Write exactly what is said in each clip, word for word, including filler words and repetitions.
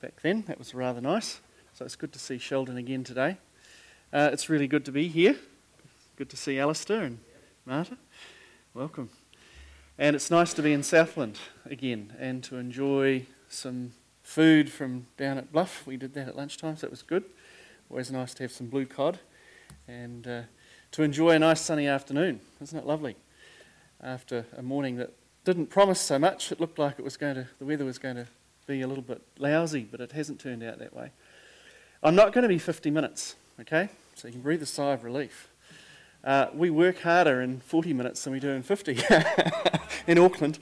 back then. That was rather nice. So it's good to see Sheldon again today. Uh, it's really good to be here. Good to see Alistair and Marta. Welcome. And it's nice to be in Southland again and to enjoy some food from down at Bluff. We did that at lunchtime, so that was good. Always nice to have some blue cod and uh, to enjoy a nice sunny afternoon. Isn't it lovely? After a morning that didn't promise so much, it looked like it was going to, the weather was going to be a little bit lousy, but it hasn't turned out that way. I'm not going to be fifty minutes, okay? So you can breathe a sigh of relief. Uh, we work harder in forty minutes than we do in fifty in Auckland.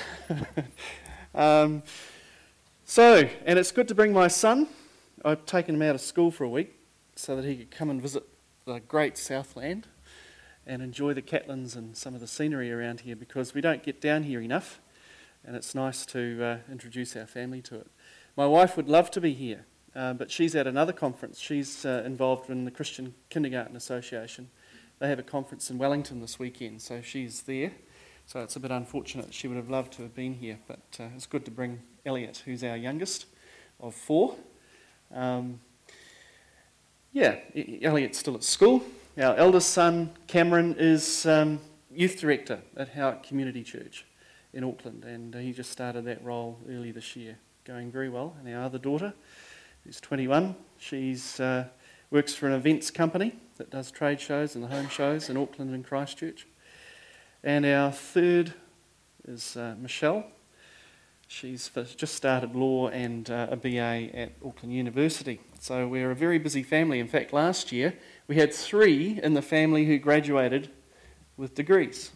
um, so, and it's good to bring my son. I've taken him out of school for a week so that he could come and visit the great Southland and enjoy the Catlins and some of the scenery around here, because we don't get down here enough, and it's nice to uh, introduce our family to it. My wife would love to be here. Uh, but she's at another conference. She's uh, involved in the Christian Kindergarten Association. They have a conference in Wellington this weekend, so she's there. So it's a bit unfortunate. She would have loved to have been here, but uh, it's good to bring Elliot, who's our youngest of four. Um, yeah, Elliot's still at school. Our eldest son, Cameron, is um, youth director at Howick Community Church in Auckland, and uh, he just started that role early this year, going very well. And our other daughter, who's twenty-one. She's uh, works for an events company that does trade shows and the home shows in Auckland and Christchurch. And our third is uh, Michelle. She's just started law and uh, a B A at Auckland University. So we're a very busy family. In fact, last year we had three in the family who graduated with degrees.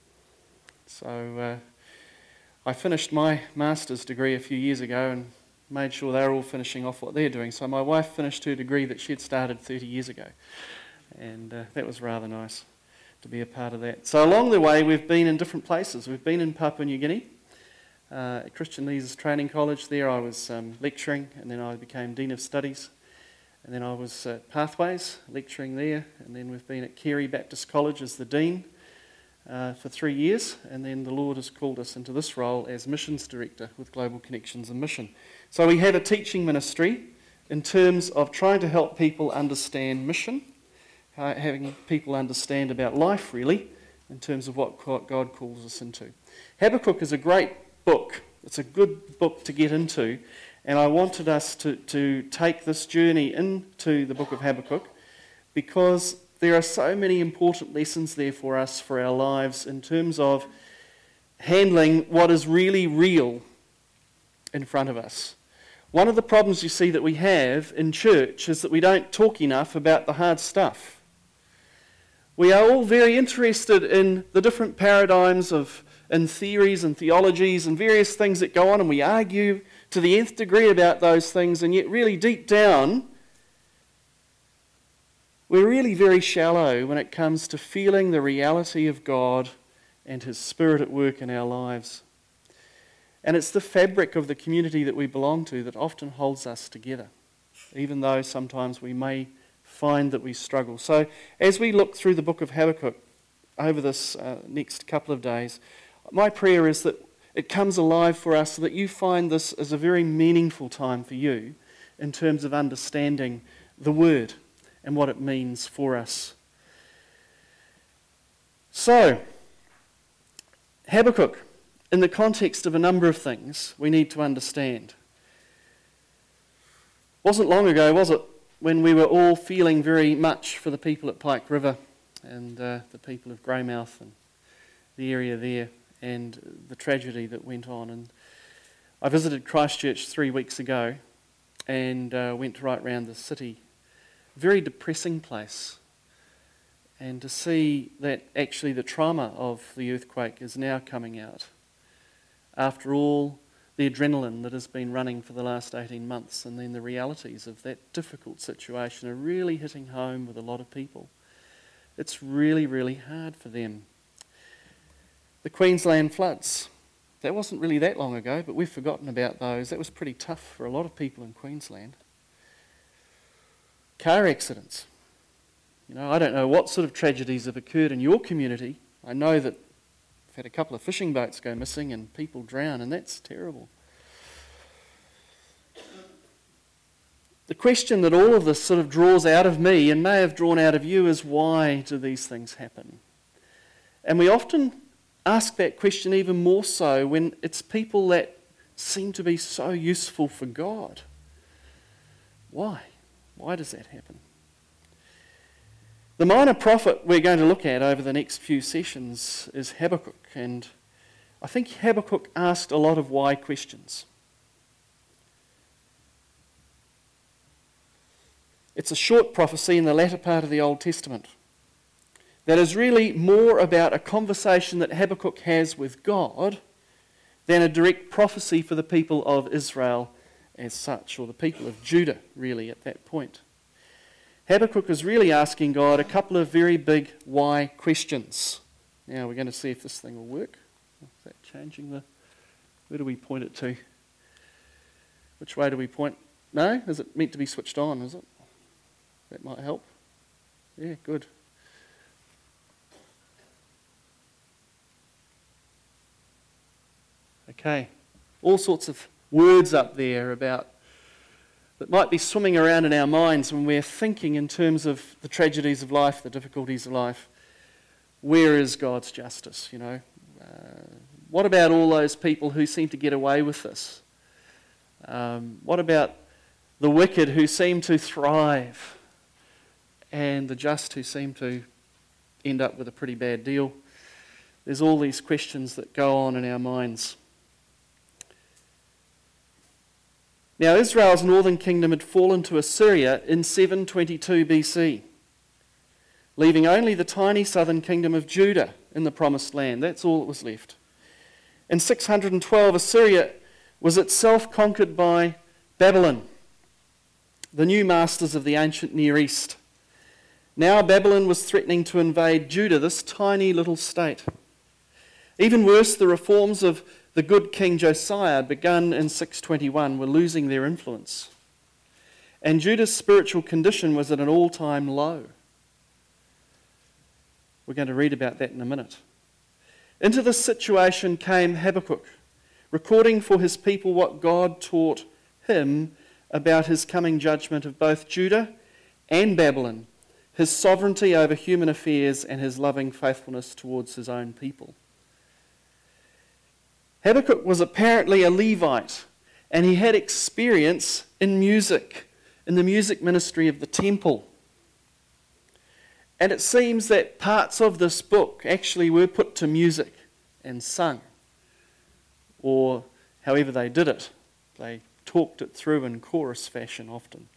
So uh, I finished my master's degree a few years ago and made sure they were all finishing off what they're doing. So my wife finished her degree that she had started thirty years ago. And uh, that was rather nice to be a part of that. So along the way, we've been in different places. We've been in Papua New Guinea, uh, at Christian Leaders Training College. There I was um, lecturing, and then I became Dean of Studies. And then I was at Pathways, lecturing there. And then we've been at Carey Baptist College as the Dean uh, for three years. And then the Lord has called us into this role as Missions Director with Global Connections and Mission. So we have a teaching ministry in terms of trying to help people understand mission, uh, having people understand about life, really, in terms of what God calls us into. Habakkuk is a great book. It's a good book to get into, and I wanted us to, to take this journey into the book of Habakkuk because there are so many important lessons there for us for our lives in terms of handling what is really real in front of us. One of the problems you see that we have in church is that we don't talk enough about the hard stuff. We are all very interested in the different paradigms of and theories and theologies and various things that go on, and we argue to the nth degree about those things, and yet really deep down we're really very shallow when it comes to feeling the reality of God and His Spirit at work in our lives. And it's the fabric of the community that we belong to that often holds us together, even though sometimes we may find that we struggle. So as we look through the book of Habakkuk over this uh, next couple of days, my prayer is that it comes alive for us so that you find this as a very meaningful time for you in terms of understanding the Word and what it means for us. So, Habakkuk, in the context of a number of things we need to understand. Wasn't long ago, was it, when we were all feeling very much for the people at Pike River and uh, the people of Greymouth and the area there and the tragedy that went on. And I visited Christchurch three weeks ago and uh, went right round the city. Very depressing place. And to see that actually the trauma of the earthquake is now coming out. After all the adrenaline that has been running for the last eighteen months, and then the realities of that difficult situation are really hitting home with a lot of people. It's really, really hard for them. The Queensland floods. That wasn't really that long ago, but we've forgotten about those. That was pretty tough for a lot of people in Queensland. Car accidents. You know, I don't know what sort of tragedies have occurred in your community. I know that I've had a couple of fishing boats go missing and people drown, and that's terrible. question that all of this sort of draws out of me and may have drawn out of you is, why do these things happen? And we often ask that question even more so when it's people that seem to be so useful for God. Why? Why does that happen? The minor prophet we're going to look at over the next few sessions is Habakkuk, and I think Habakkuk asked a lot of why questions. It's a short prophecy in the latter part of the Old Testament that is really more about a conversation that Habakkuk has with God than a direct prophecy for the people of Israel as such, or the people of Judah, really, at that point. Habakkuk is really asking God a couple of very big why questions. Now we're going to see if this thing will work. Is that changing the... Where do we point it to? Which way do we point? No? Is it meant to be switched on, is it? That might help. Yeah, good. Okay. All sorts of words up there about that might be swimming around in our minds when we're thinking in terms of the tragedies of life, the difficulties of life. Where is God's justice, you know? Uh, what about all those people who seem to get away with this? Um, what about the wicked who seem to thrive and the just who seem to end up with a pretty bad deal? There's all these questions that go on in our minds. Now, Israel's northern kingdom had fallen to Assyria in seven twenty-two B C, leaving only the tiny southern kingdom of Judah in the promised land. That's all that was left. In six hundred twelve, Assyria was itself conquered by Babylon, the new masters of the ancient Near East. Now Babylon was threatening to invade Judah, this tiny little state. Even worse, the reforms of the good King Josiah, begun in six twenty-one, were losing their influence. And Judah's spiritual condition was at an all-time low. We're going to read about that in a minute. Into this situation came Habakkuk, recording for his people what God taught him about his coming judgment of both Judah and Babylon, his sovereignty over human affairs and his loving faithfulness towards his own people. Habakkuk was apparently a Levite, and he had experience in music, in the music ministry of the temple. And it seems that parts of this book actually were put to music and sung, or however they did it. They talked it through in chorus fashion often.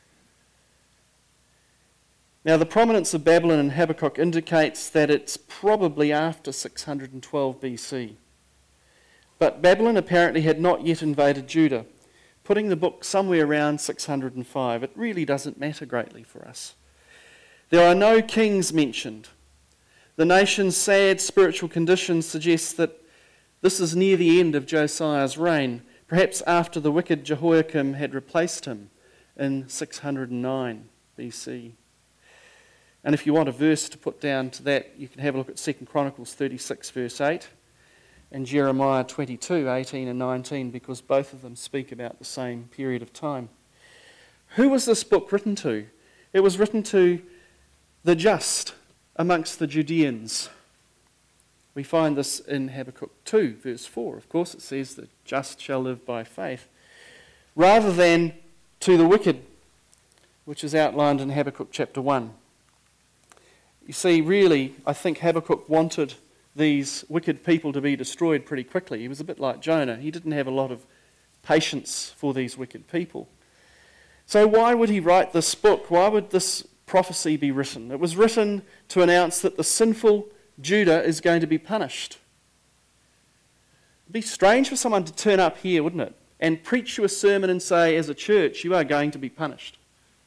Now, the prominence of Babylon in Habakkuk indicates that it's probably after six hundred twelve B C. But Babylon apparently had not yet invaded Judah, putting the book somewhere around six hundred five. It really doesn't matter greatly for us. There are no kings mentioned. The nation's sad spiritual condition suggests that this is near the end of Josiah's reign, perhaps after the wicked Jehoiakim had replaced him in six hundred nine B C. And if you want a verse to put down to that, you can have a look at Second Chronicles thirty-six, verse eight. And Jeremiah twenty-two, eighteen and nineteen, because both of them speak about the same period of time. Who was this book written to? It was written to the just amongst the Judeans. We find this in Habakkuk two, verse four. Of course, it says the just shall live by faith, rather than to the wicked, which is outlined in Habakkuk chapter one. You see, really, I think Habakkuk wanted these wicked people to be destroyed pretty quickly. He was a bit like Jonah. He didn't have a lot of patience for these wicked people. So why would he write this book? Why would this prophecy be written? It was written to announce that the sinful Judah is going to be punished. It'd be strange for someone to turn up here, wouldn't it, and preach you a sermon and say, as a church, you are going to be punished.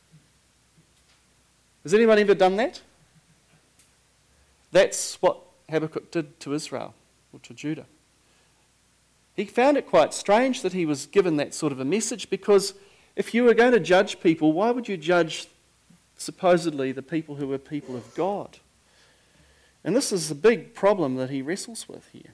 Has anyone ever done that? That's what Habakkuk did to Israel, or to Judah. He found it quite strange that he was given that sort of a message, because if you were going to judge people, why would you judge supposedly the people who were people of God? And this is the big problem that he wrestles with here.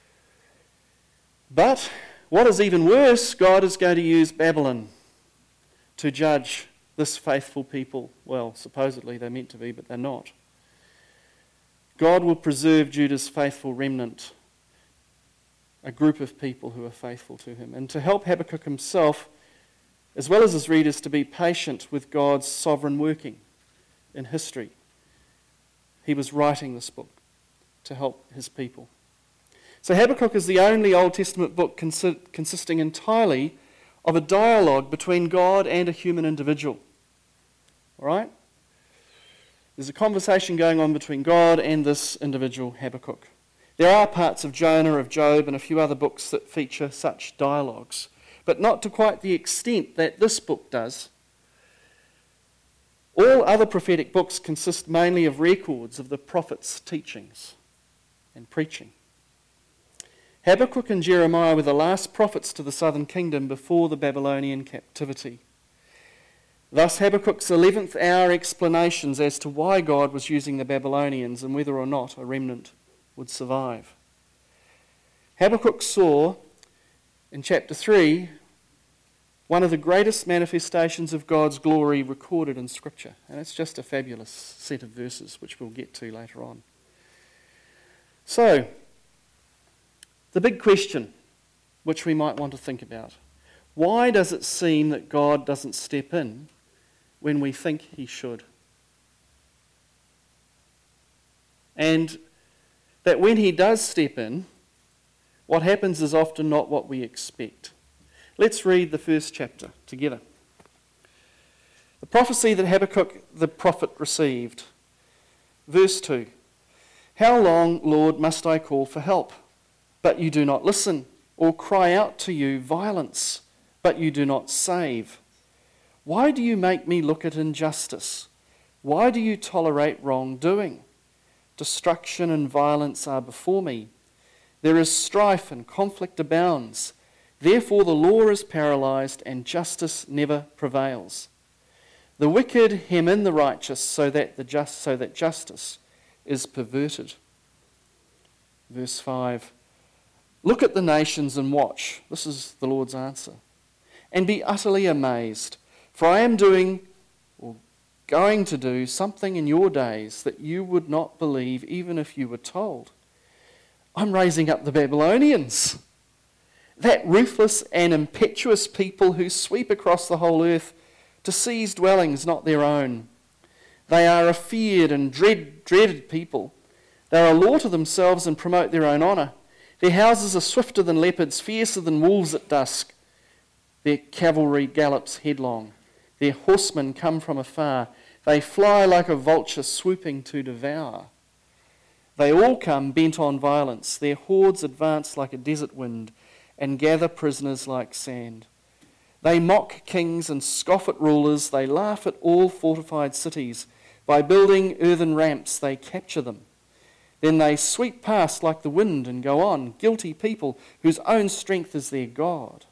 But what is even worse, God is going to use Babylon to judge this faithful people. Well, supposedly they're meant to be, but they're not. God will preserve Judah's faithful remnant, a group of people who are faithful to him, and to help Habakkuk himself, as well as his readers, to be patient with God's sovereign working in history. He was writing this book to help his people. So Habakkuk is the only Old Testament book consi- consisting entirely of a dialogue between God and a human individual. All right? There's a conversation going on between God and this individual, Habakkuk. There are parts of Jonah, of Job, and a few other books that feature such dialogues, but not to quite the extent that this book does. All other prophetic books consist mainly of records of the prophet's teachings and preaching. Habakkuk and Jeremiah were the last prophets to the southern kingdom before the Babylonian captivity. Thus, Habakkuk's eleventh hour explanations as to why God was using the Babylonians and whether or not a remnant would survive. Habakkuk saw, in chapter three, one of the greatest manifestations of God's glory recorded in Scripture. And it's just a fabulous set of verses, which we'll get to later on. So, the big question, which we might want to think about: why does it seem that God doesn't step in when we think he should? And that when he does step in, what happens is often not what we expect. Let's read the first chapter together. The prophecy that Habakkuk the prophet received. Verse two. How long, Lord, must I call for help, but you do not listen, or cry out to you violence, but you do not save? Why do you make me look at injustice? Why do you tolerate wrongdoing? Destruction and violence are before me. There is strife and conflict abounds. Therefore the law is paralyzed and justice never prevails. The wicked hem in the righteous so that the just so that justice is perverted. Verse five. Look at the nations and watch. This is the Lord's answer. And be utterly amazed, for I am doing or going to do something in your days that you would not believe even if you were told. I'm raising up the Babylonians, that ruthless and impetuous people who sweep across the whole earth to seize dwellings not their own. They are a feared and dread, dreaded people. They are a law to themselves and promote their own honour. Their houses are swifter than leopards, fiercer than wolves at dusk. Their cavalry gallops headlong. Their horsemen come from afar. They fly like a vulture swooping to devour. They all come bent on violence. Their hordes advance like a desert wind and gather prisoners like sand. They mock kings and scoff at rulers. They laugh at all fortified cities. By building earthen ramps, they capture them. Then they sweep past like the wind and go on, guilty people whose own strength is their God.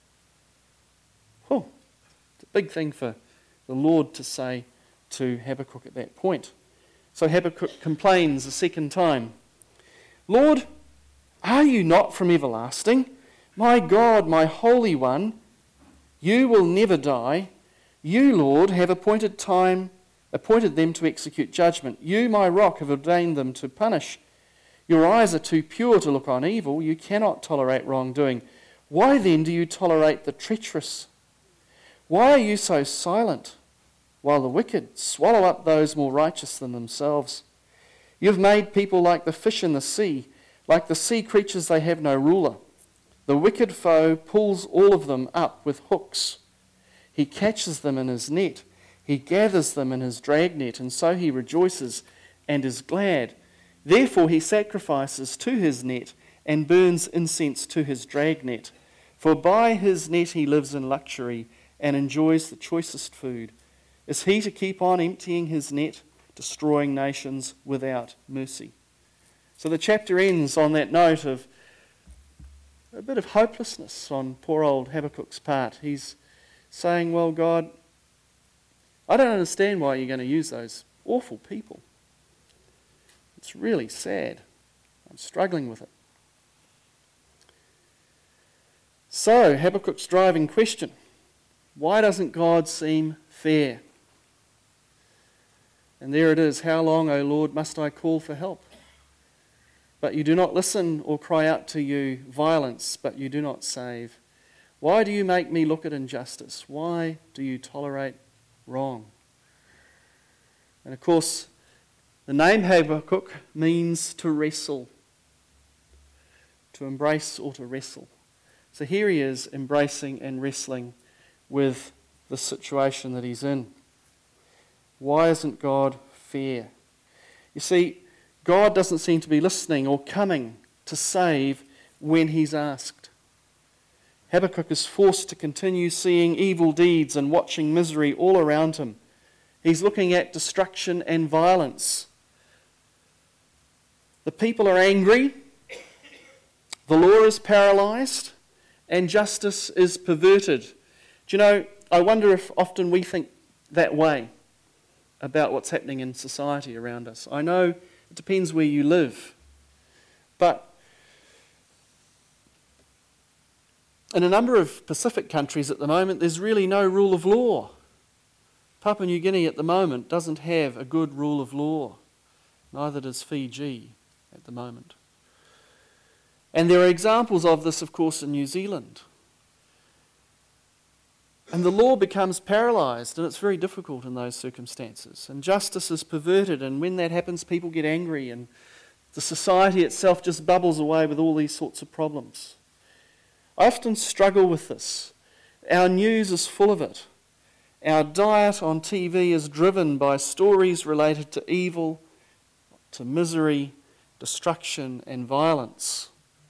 Oh, it's a big thing for the Lord to say to Habakkuk at that point. So Habakkuk complains a second time. Lord, are you not from everlasting? My God, my Holy One, you will never die. You, Lord, have appointed time, appointed them to execute judgment. You, my rock, have ordained them to punish. Your eyes are too pure to look on evil. You cannot tolerate wrongdoing. Why then do you tolerate the treacherous? Why are you so silent, while the wicked swallow up those more righteous than themselves? You have made people like the fish in the sea, like the sea creatures they have no ruler. The wicked foe pulls all of them up with hooks. He catches them in his net. He gathers them in his dragnet, and so he rejoices and is glad. Therefore he sacrifices to his net and burns incense to his dragnet. For by his net he lives in luxury and enjoys the choicest food. Is he to keep on emptying his net, destroying nations without mercy? So the chapter ends on that note of a bit of hopelessness on poor old Habakkuk's part. He's saying, well, God, I don't understand why you're going to use those awful people. It's really sad. I'm struggling with it. So, Habakkuk's driving question. Why doesn't God seem fair? And there it is. How long, O Lord, must I call for help? But you do not listen, or cry out to you violence, but you do not save. Why do you make me look at injustice? Why do you tolerate wrong? And of course, the name Habakkuk means to wrestle, to embrace or to wrestle. So here he is embracing and wrestling with the situation that he's in. Why isn't God fair? You see, God doesn't seem to be listening or coming to save when he's asked. Habakkuk is forced to continue seeing evil deeds and watching misery all around him. He's looking at destruction and violence. The people are angry, the law is paralysed, and justice is perverted. Do you know, I wonder if often we think that way about what's happening in society around us. I know it depends where you live, but in a number of Pacific countries at the moment, there's really no rule of law. Papua New Guinea at the moment doesn't have a good rule of law. Neither does Fiji at the moment. And there are examples of this, of course, in New Zealand. And the law becomes paralysed, and it's very difficult in those circumstances. And justice is perverted, and when that happens, people get angry, and the society itself just bubbles away with all these sorts of problems. I often struggle with this. Our news is full of it. Our diet on T V is driven by stories related to evil, to misery, destruction, and violence.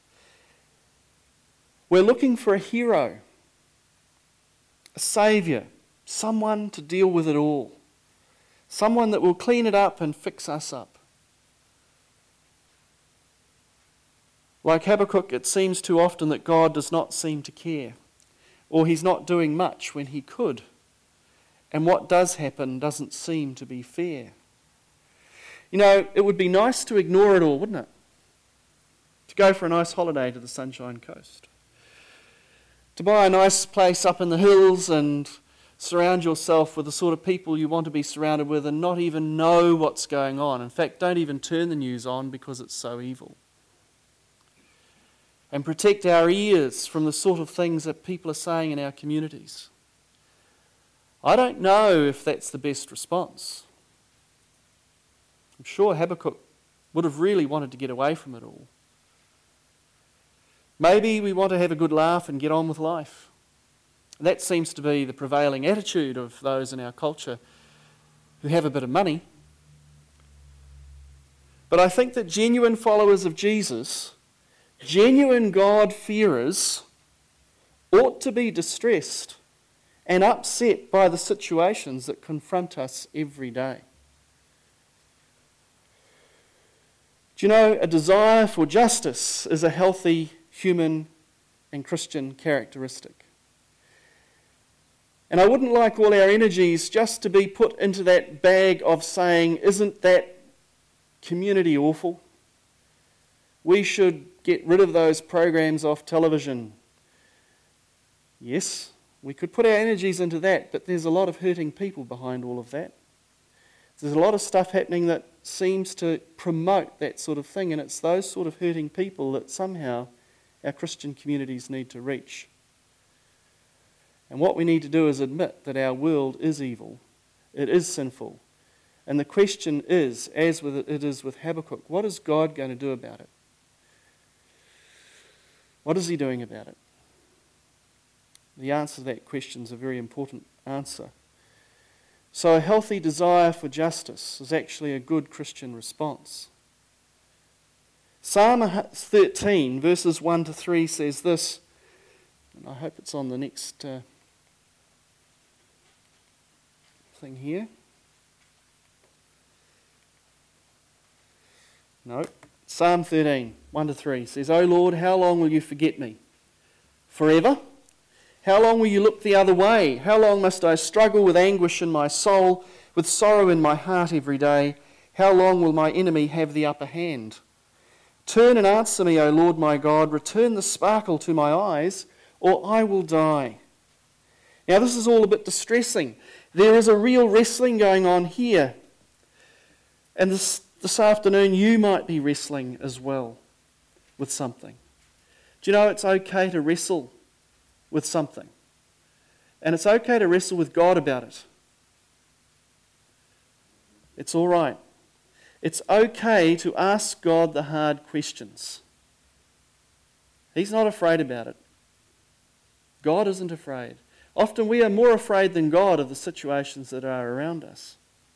We're looking for a hero, a saviour, someone to deal with it all, someone that will clean it up and fix us up. Like Habakkuk, it seems too often that God does not seem to care, or he's not doing much when he could. And what does happen doesn't seem to be fair. You know, it would be nice to ignore it all, wouldn't it? To go for a nice holiday to the Sunshine Coast. To buy a nice place up in the hills and surround yourself with the sort of people you want to be surrounded with and not even know what's going on. In fact, don't even turn the news on because it's so evil. And protect our ears from the sort of things that people are saying in our communities. I don't know if that's the best response. I'm sure Habakkuk would have really wanted to get away from it all. Maybe we want to have a good laugh and get on with life. That seems to be the prevailing attitude of those in our culture who have a bit of money. But I think that genuine followers of Jesus, genuine God-fearers, ought to be distressed and upset by the situations that confront us every day. Do you know, a desire for justice is a healthy human and Christian characteristic. And I wouldn't like all our energies just to be put into that bag of saying, isn't that community awful? We should get rid of those programs off television. Yes, we could put our energies into that, but there's a lot of hurting people behind all of that. There's a lot of stuff happening that seems to promote that sort of thing, and it's those sort of hurting people that somehow our Christian communities need to reach. And what we need to do is admit that our world is evil, it is sinful, and the question is, as with it is with Habakkuk, what is God going to do about it? What is he doing about it? The answer to that question is a very important answer. So a healthy desire for justice is actually a good Christian response. Psalm thirteen, verses one to three says this, and I hope it's on the next uh, thing here. No. Psalm thirteen, one to three says, O Lord, how long will you forget me? Forever? How long will you look the other way? How long must I struggle with anguish in my soul, with sorrow in my heart every day? How long will my enemy have the upper hand? Turn and answer me, O Lord my God. Return the sparkle to my eyes, or I will die. Now, this is all a bit distressing. There is a real wrestling going on here. And this, this afternoon, you might be wrestling as well with something. Do you know it's okay to wrestle with something? And it's okay to wrestle with God about it. It's all right. It's okay to ask God the hard questions. He's not afraid about it. God isn't afraid. Often we are more afraid than God of the situations that are around us.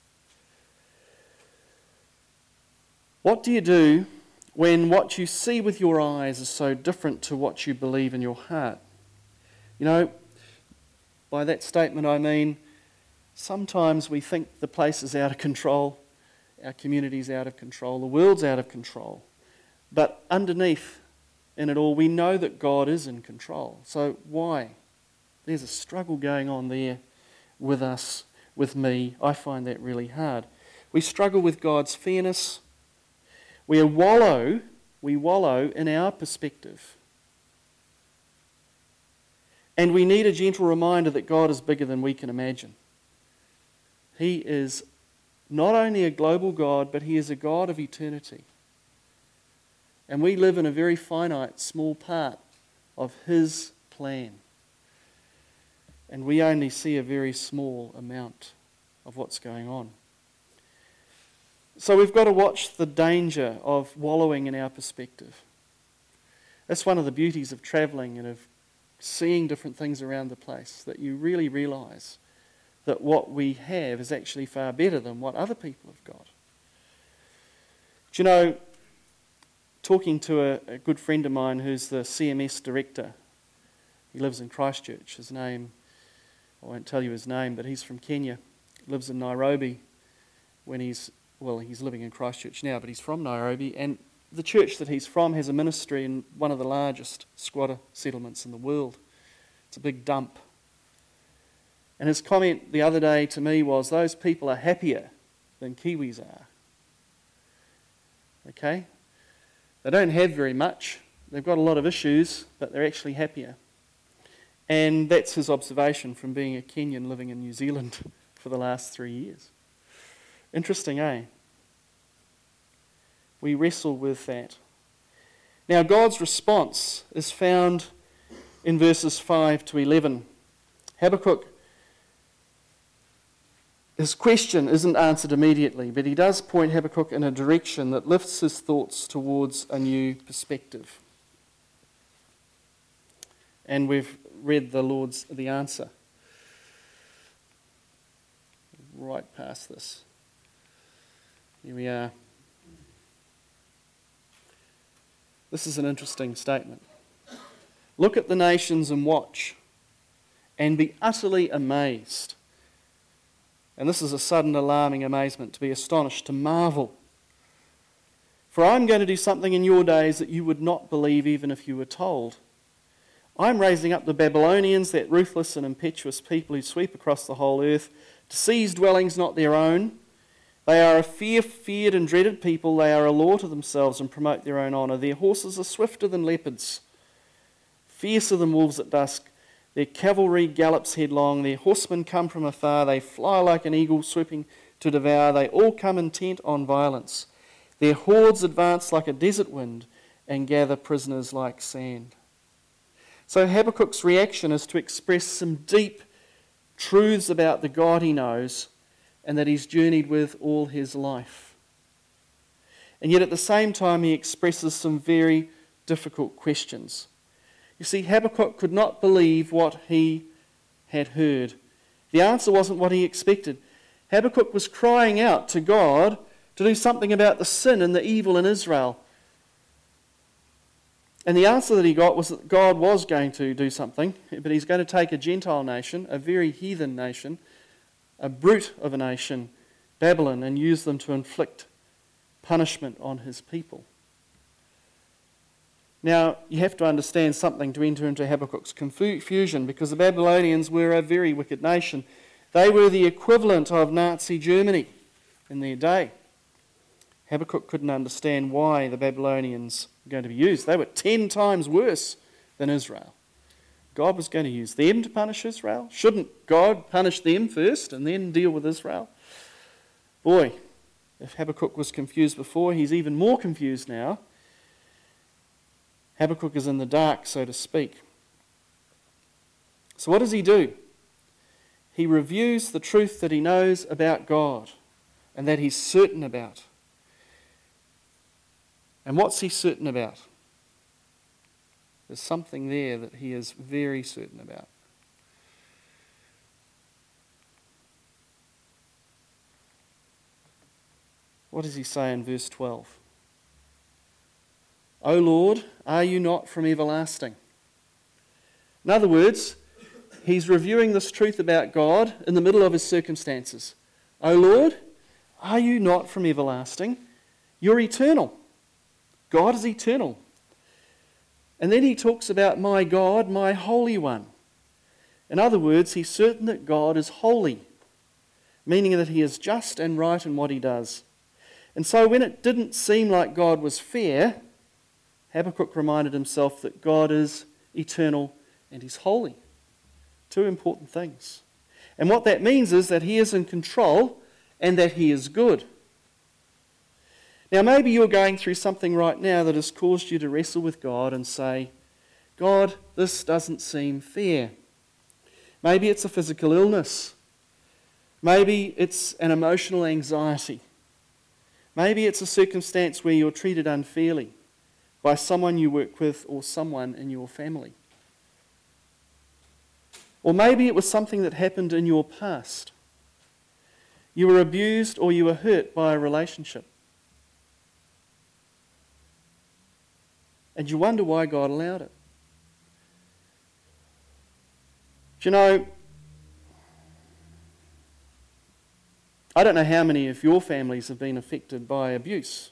What do you do when what you see with your eyes is so different to what you believe in your heart? You know, by that statement I mean, sometimes we think the place is out of control, our community's out of control, the world's out of control. But underneath in it all, we know that God is in control. So why? There's a struggle going on there with us, with me. I find that really hard. We struggle with God's fairness. We wallow, we wallow in our perspective. And we need a gentle reminder that God is bigger than we can imagine. He is not only a global God, but He is a God of eternity. And we live in a very finite, small part of His plan. And we only see a very small amount of what's going on. So we've got to watch the danger of wallowing in our perspective. That's one of the beauties of travelling and of seeing different things around the place, that you really realise that what we have is actually far better than what other people have got. Do you know, talking to a, a good friend of mine who's the C M S director, he lives in Christchurch. His name, I won't tell you his name, but he's from Kenya, lives in Nairobi when he's Well, he's living in Christchurch now, but he's from Nairobi, and the church that he's from has a ministry in one of the largest squatter settlements in the world. It's a big dump. And his comment the other day to me was, those people are happier than Kiwis are. Okay? They don't have very much. They've got a lot of issues, but they're actually happier. And that's his observation from being a Kenyan living in New Zealand for the last three years. Interesting, eh? We wrestle with that. Now, God's response is found in verses five to eleven. Habakkuk, his question isn't answered immediately, but he does point Habakkuk in a direction that lifts his thoughts towards a new perspective. And we've read the Lord's the answer. Right past this. Here we are. This is an interesting statement. Look at the nations and watch, and be utterly amazed. And this is a sudden alarming amazement, to be astonished, to marvel. For I'm going to do something in your days that you would not believe even if you were told. I'm raising up the Babylonians, that ruthless and impetuous people who sweep across the whole earth, to seize dwellings not their own. They are a fear, feared and dreaded people. They are a law to themselves and promote their own honour. Their horses are swifter than leopards, fiercer than wolves at dusk. Their cavalry gallops headlong. Their horsemen come from afar. They fly like an eagle swooping to devour. They all come intent on violence. Their hordes advance like a desert wind and gather prisoners like sand. So Habakkuk's reaction is to express some deep truths about the God he knows and that he's journeyed with all his life. And yet at the same time he expresses some very difficult questions. You see, Habakkuk could not believe what he had heard. The answer wasn't what he expected. Habakkuk was crying out to God to do something about the sin and the evil in Israel. And the answer that he got was that God was going to do something, but he's going to take a Gentile nation, a very heathen nation, a brute of a nation, Babylon, and use them to inflict punishment on his people. Now, you have to understand something to enter into Habakkuk's confusion, because the Babylonians were a very wicked nation. They were the equivalent of Nazi Germany in their day. Habakkuk couldn't understand why the Babylonians were going to be used. They were ten times worse than Israel. God was going to use them to punish Israel? Shouldn't God punish them first and then deal with Israel? Boy, if Habakkuk was confused before, he's even more confused now. Habakkuk is in the dark, so to speak. So what does he do? He reviews the truth that he knows about God and that he's certain about. And what's he certain about? There's something there that he is very certain about. What does he say in verse twelve? O Lord, are you not from everlasting? In other words, he's reviewing this truth about God in the middle of his circumstances. O Lord, are you not from everlasting? You're eternal. God is eternal. And then he talks about my God, my Holy One. In other words, he's certain that God is holy, meaning that he is just and right in what he does. And so when it didn't seem like God was fair, Habakkuk reminded himself that God is eternal and he's holy. Two important things. And what that means is that he is in control and that he is good. Now maybe you're going through something right now that has caused you to wrestle with God and say, God, this doesn't seem fair. Maybe it's a physical illness. Maybe it's an emotional anxiety. Maybe it's a circumstance where you're treated unfairly by someone you work with or someone in your family. Or maybe it was something that happened in your past. You were abused or you were hurt by a relationship. And you wonder why God allowed it. Do you know, I don't know how many of your families have been affected by abuse.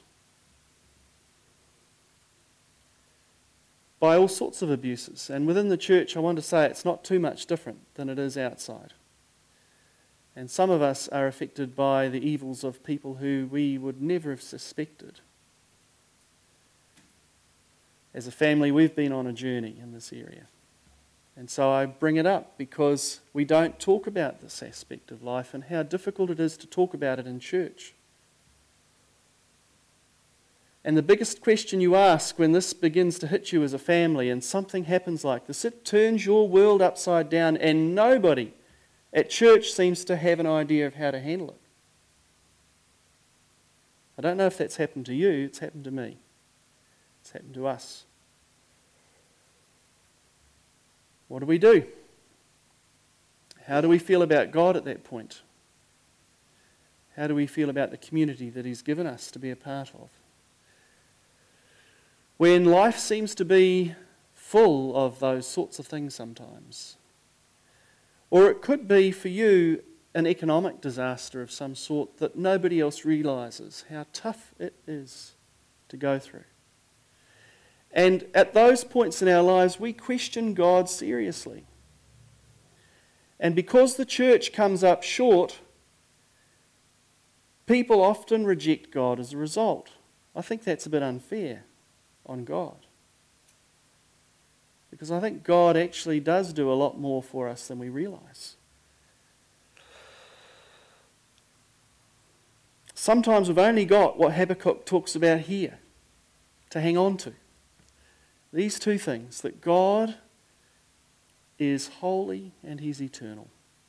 By all sorts of abuses. And within the church, I want to say it's not too much different than it is outside. And some of us are affected by the evils of people who we would never have suspected. As a family, we've been on a journey in this area. And so I bring it up because we don't talk about this aspect of life and how difficult it is to talk about it in church. And the biggest question you ask when this begins to hit you as a family and something happens like this, it turns your world upside down and nobody at church seems to have an idea of how to handle it. I don't know if that's happened to you, it's happened to me. It's happened to us. What do we do? How do we feel about God at that point? How do we feel about the community that He's given us to be a part of? When life seems to be full of those sorts of things sometimes. Or it could be for you an economic disaster of some sort that nobody else realises how tough it is to go through. And at those points in our lives, we question God seriously. And because the church comes up short, people often reject God as a result. I think that's a bit unfair on God. Because I think God actually does do a lot more for us than we realise. Sometimes we've only got what Habakkuk talks about here to hang on to. These two things, that God is holy and He's eternal.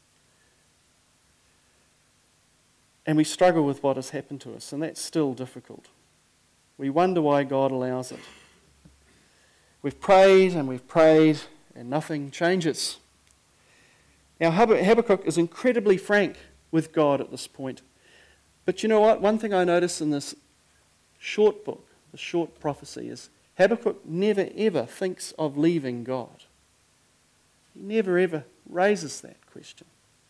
And we struggle with what has happened to us, and that's still difficult. We wonder why God allows it. We've prayed and we've prayed and nothing changes. Now Habakkuk is incredibly frank with God at this point. But you know what? One thing I notice in this short book, the short prophecy, is Habakkuk never ever thinks of leaving God. He never ever raises that question.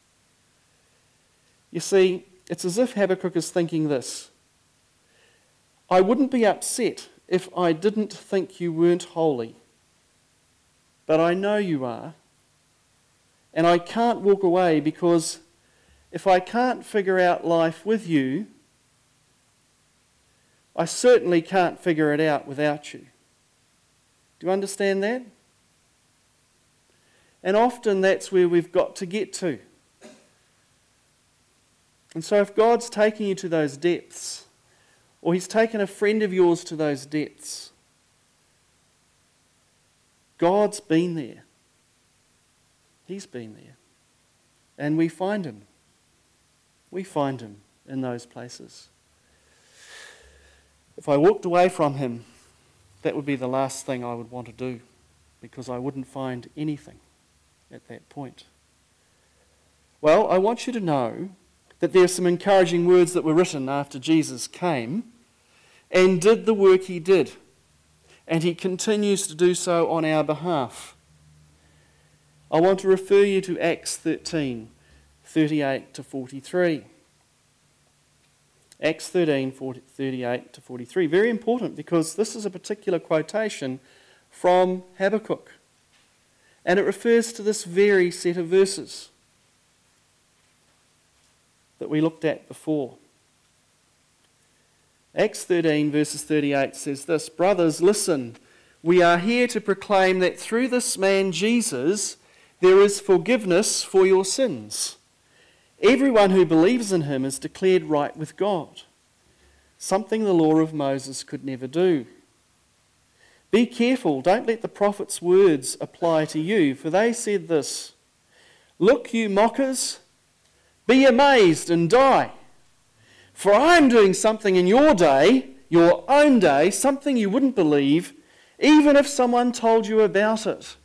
You see, it's as if Habakkuk is thinking this: I wouldn't be upset if I didn't think you weren't holy, but I know you are, and I can't walk away because if I can't figure out life with you, I certainly can't figure it out without you. Do you understand that? And often that's where we've got to get to. And so if God's taking you to those depths, or He's taken a friend of yours to those depths, God's been there. He's been there. And we find Him. We find Him in those places. If I walked away from Him, that would be the last thing I would want to do, because I wouldn't find anything at that point. Well, I want you to know that there are some encouraging words that were written after Jesus came and did the work He did. And He continues to do so on our behalf. I want to refer you to Acts thirteen, thirty-eight to forty-three. Acts thirteen, thirty-eight to forty-three. Very important, because this is a particular quotation from Habakkuk. And it refers to this very set of verses that we looked at before. Acts thirteen verses thirty-eight says this, "Brothers, listen, we are here to proclaim that through this man Jesus there is forgiveness for your sins. Everyone who believes in him is declared right with God, something the law of Moses could never do. Be careful, don't let the prophet's words apply to you, for they said this, 'Look, you mockers, be amazed and die. For I am doing something in your day, your own day, something you wouldn't believe, even if someone told you about it.'"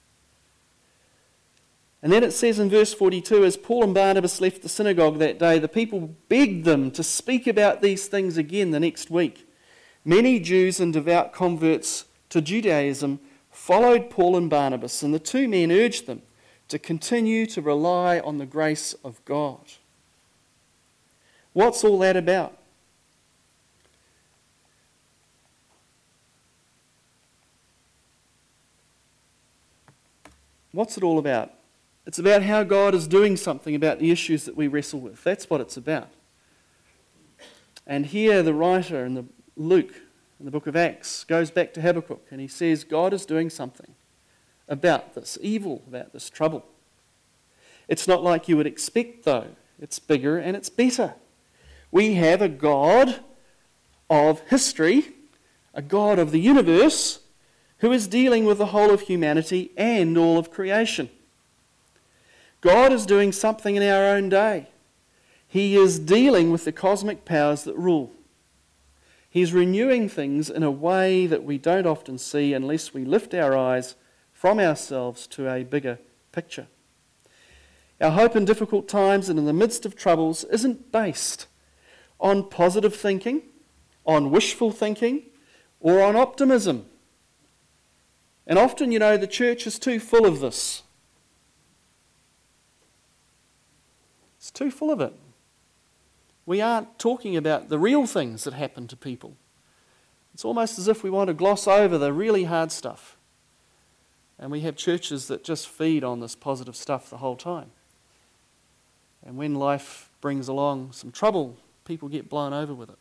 And then it says in verse forty-two, as Paul and Barnabas left the synagogue that day, the people begged them to speak about these things again the next week. Many Jews and devout converts to Judaism followed Paul and Barnabas, and the two men urged them to continue to rely on the grace of God. What's all that about? What's it all about? It's about how God is doing something about the issues that we wrestle with. That's what it's about. And here the writer in the Luke, in the book of Acts, goes back to Habakkuk and he says God is doing something about this evil, about this trouble. It's not like you would expect though. It's bigger and it's better. We have a God of history, a God of the universe, who is dealing with the whole of humanity and all of creation. God is doing something in our own day. He is dealing with the cosmic powers that rule. He's renewing things in a way that we don't often see unless we lift our eyes from ourselves to a bigger picture. Our hope in difficult times and in the midst of troubles isn't based on positive thinking, on wishful thinking, or on optimism. And often, you know, the church is too full of this. It's too full of it. We aren't talking about the real things that happen to people. It's almost as if we want to gloss over the really hard stuff. And we have churches that just feed on this positive stuff the whole time. And when life brings along some trouble, people get blown over with it.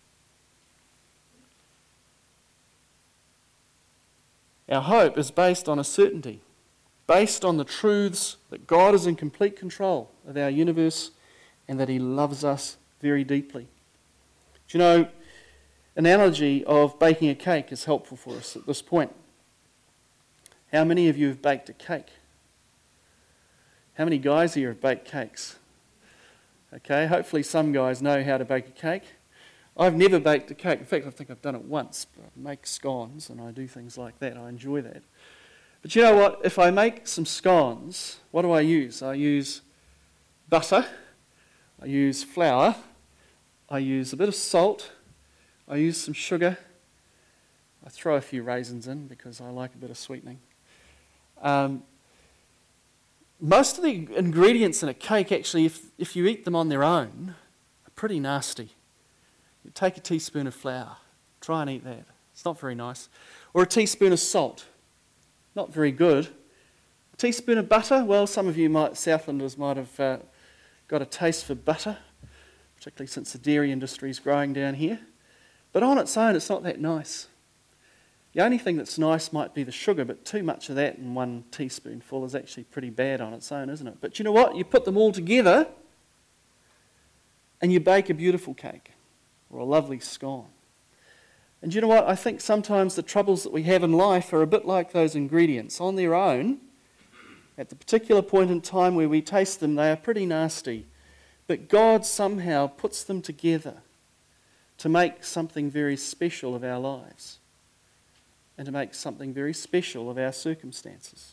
Our hope is based on a certainty, based on the truths that God is in complete control of our universe and that He loves us very deeply. Do you know, analogy of baking a cake is helpful for us at this point. How many of you have baked a cake? How many guys here have baked cakes? Okay, hopefully some guys know how to bake a cake. I've never baked a cake. In fact, I think I've done it once. But I make scones and I do things like that. I enjoy that. But you know what? If I make some scones, what do I use? I use butter. I use flour. I use a bit of salt. I use some sugar. I throw a few raisins in because I like a bit of sweetening. Um, most of the ingredients in a cake, actually, if, if you eat them on their own, are pretty nasty. You take a teaspoon of flour. Try and eat that. It's not very nice. Or a teaspoon of salt. Not very good. A teaspoon of butter. Well, some of you might, Southlanders might have uh, got a taste for butter, particularly since the dairy industry is growing down here. But on its own, it's not that nice. The only thing that's nice might be the sugar, but too much of that in one teaspoonful is actually pretty bad on its own, isn't it? But you know what? You put them all together and you bake a beautiful cake or a lovely scone. And you know what? I think sometimes the troubles that we have in life are a bit like those ingredients. On their own, at the particular point in time where we taste them, they are pretty nasty. But God somehow puts them together to make something very special of our lives and to make something very special of our circumstances.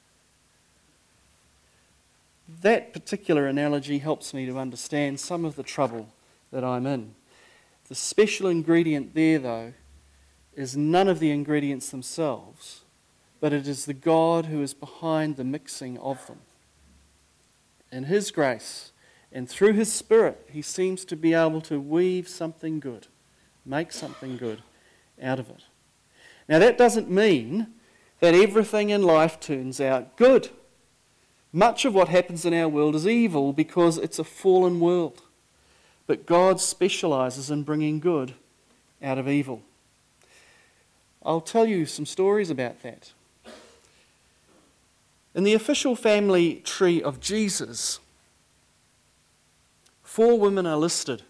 That particular analogy helps me to understand some of the trouble that I'm in. The special ingredient there, though, is none of the ingredients themselves, but it is the God who is behind the mixing of them. In His grace and through His Spirit, He seems to be able to weave something good, make something good out of it. Now, that doesn't mean that everything in life turns out good. Much of what happens in our world is evil because it's a fallen world. But God specialises in bringing good out of evil. I'll tell you some stories about that. In the official family tree of Jesus, four women are listed: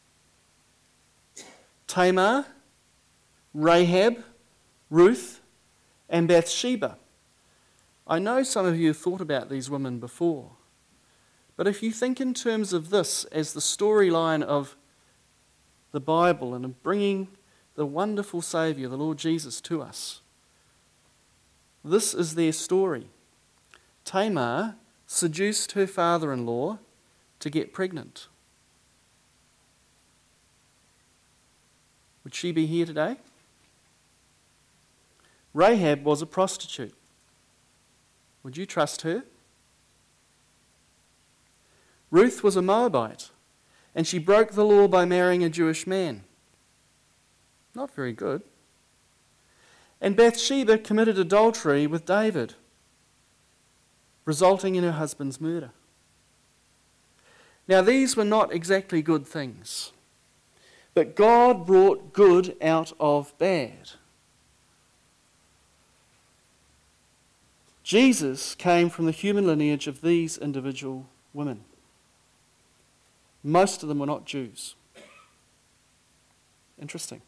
Tamar, Rahab, Ruth, and Bathsheba. I know some of you have thought about these women before, but if you think in terms of this as the storyline of the Bible and of bringing the wonderful Saviour, the Lord Jesus, to us, this is their story. Tamar seduced her father-in-law to get pregnant. Would she be here today? Rahab was a prostitute. Would you trust her? Ruth was a Moabite, and she broke the law by marrying a Jewish man. Not very good. And Bathsheba committed adultery with David, resulting in her husband's murder. Now, these were not exactly good things, but God brought good out of bad. Jesus came from the human lineage of these individual women. Most of them were not Jews. Interesting.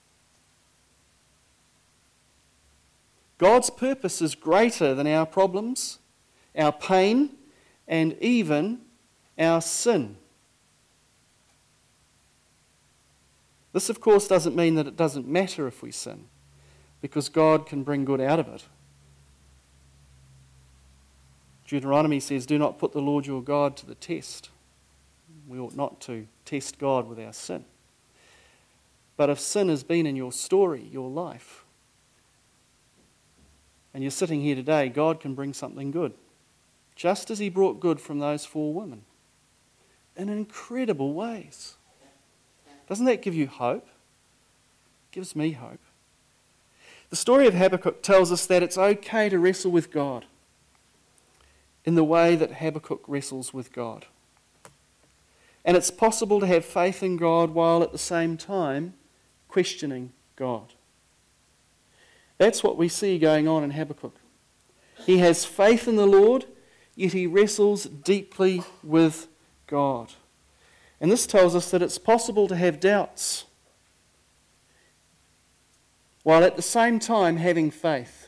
God's purpose is greater than our problems, our pain, and even our sin. This, of course, doesn't mean that it doesn't matter if we sin, because God can bring good out of it. Deuteronomy says, "Do not put the Lord your God to the test." We ought not to test God with our sin. But if sin has been in your story, your life, and you're sitting here today, God can bring something good. Just as He brought good from those four women. In incredible ways. Doesn't that give you hope? It gives me hope. The story of Habakkuk tells us that it's okay to wrestle with God in the way that Habakkuk wrestles with God. And it's possible to have faith in God while at the same time questioning God. That's what we see going on in Habakkuk. He has faith in the Lord, yet he wrestles deeply with God. And this tells us that it's possible to have doubts while at the same time having faith.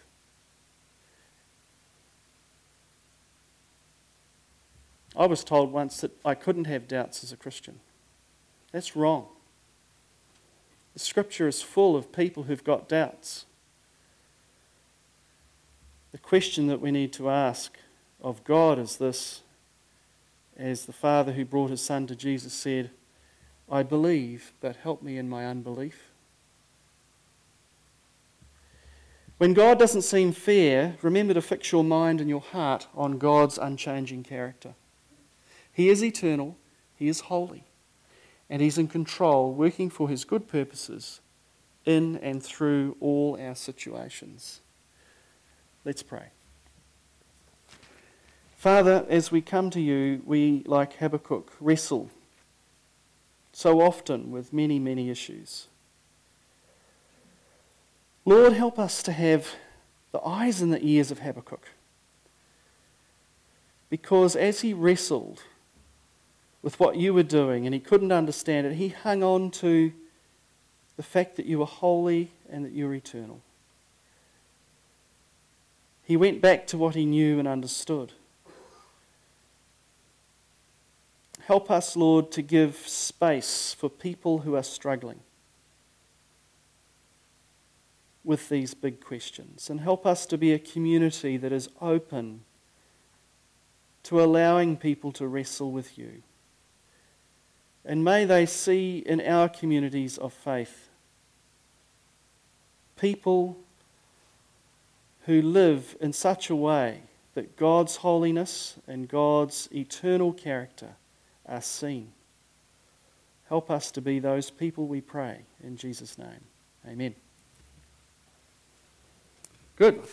I was told once that I couldn't have doubts as a Christian. That's wrong. The Scripture is full of people who've got doubts. The question that we need to ask of God is this: as the Father who brought His Son to Jesus said, "I believe, but help me in my unbelief." When God doesn't seem fair, remember to fix your mind and your heart on God's unchanging character. He is eternal, He is holy, and He's in control, working for His good purposes in and through all our situations. Let's pray. Father, as we come to You, we, like Habakkuk, wrestle so often with many, many issues. Lord, help us to have the eyes and the ears of Habakkuk. Because as he wrestled with what you were doing and he couldn't understand it, he hung on to the fact that you were holy and that you were eternal. He went back to what he knew and understood. Help us, Lord, to give space for people who are struggling with these big questions. And help us to be a community that is open to allowing people to wrestle with you. And may they see in our communities of faith people who live in such a way that God's holiness and God's eternal character are seen. Help us to be those people, we pray, in Jesus' name. Amen. Good.